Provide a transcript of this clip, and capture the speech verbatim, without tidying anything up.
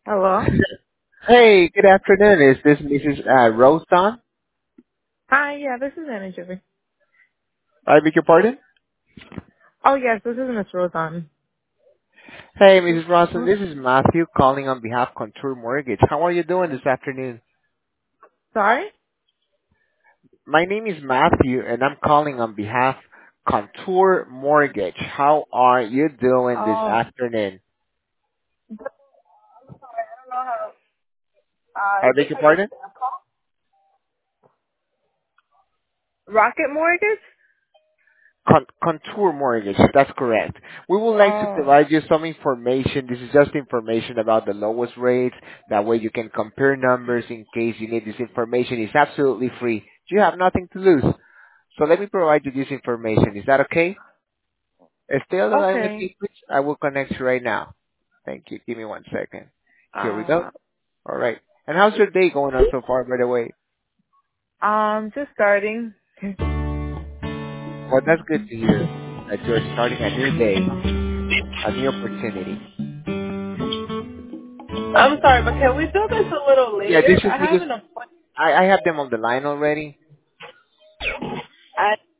Hello? Hey, good afternoon. Is this Missus Uh, Rosen? Hi, yeah, this is Anna Jeffrey. I beg your pardon? Oh, yes, this is Miss Rosan. Hey, Missus Rosen, this is Matthew calling on behalf of Contour Mortgage. How are you doing this afternoon? Sorry? My name is Matthew, and I'm calling on behalf Contour Mortgage. How are you doing this Oh, afternoon? I don't know how, uh, I is this beg your like a pardon? spam call? Rocket Mortgage? Con- Contour Mortgage, that's correct. We would like to Oh, provide you some information. This is just information about the lowest rates. That way you can compare numbers in case you need this information. It's absolutely free. You have nothing to lose. So let me provide you this information. Is that okay? Uh, Stay on the line with okay. me, please. I will connect you right now. Thank you. Give me one second. Here we go. Uh, All right. And how's your day going on so far, by the way? um, just starting. Well, that's good to hear that you're starting a new day, a new opportunity. I'm sorry, but can we do this a little Yeah, later? this is I have because an appointment. I, I have them on the line already.